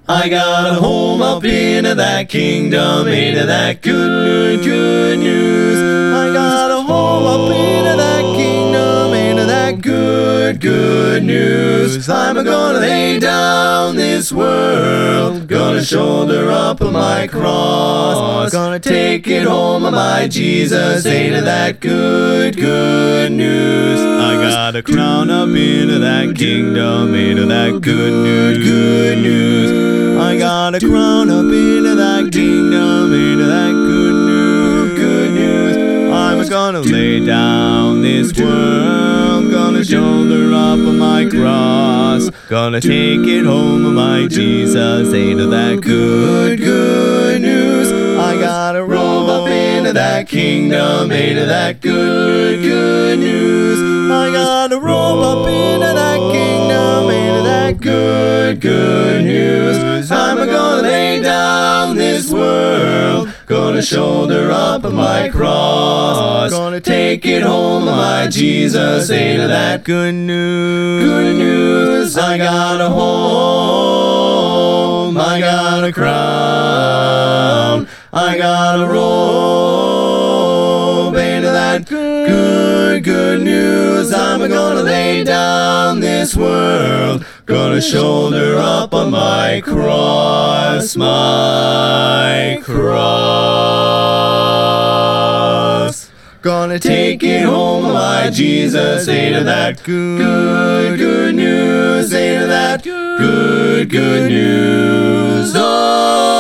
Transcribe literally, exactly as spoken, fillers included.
I got a home up into that kingdom, into that good, good news. I got a home up into that kingdom, into that good, good news. I'm gonna lay down this world, gonna shoulder up my cross, gonna take it home, my Jesus, into that good, good news. I got a crown up into that kingdom, into that good news, good news. I got a crown up into that kingdom, into that good news, good news. I'm gonna lay down this world, gonna shoulder up my cross, gonna take it home, my Jesus, into that good, good news. I gotta roll up into that kingdom, into that good, good news. I gotta roll up into that kingdom, into that good, good news. I'm gonna lay down this world, gonna shoulder up my cross, gonna take it home, my Jesus, into that good news, good news. I got a home, I got a crown, I got a robe into that good, good news. I'm gonna lay down this world, gonna shoulder up on my cross, my cross. Gonna take it home, my Jesus, into that good, good news, into that good, good news. Oh.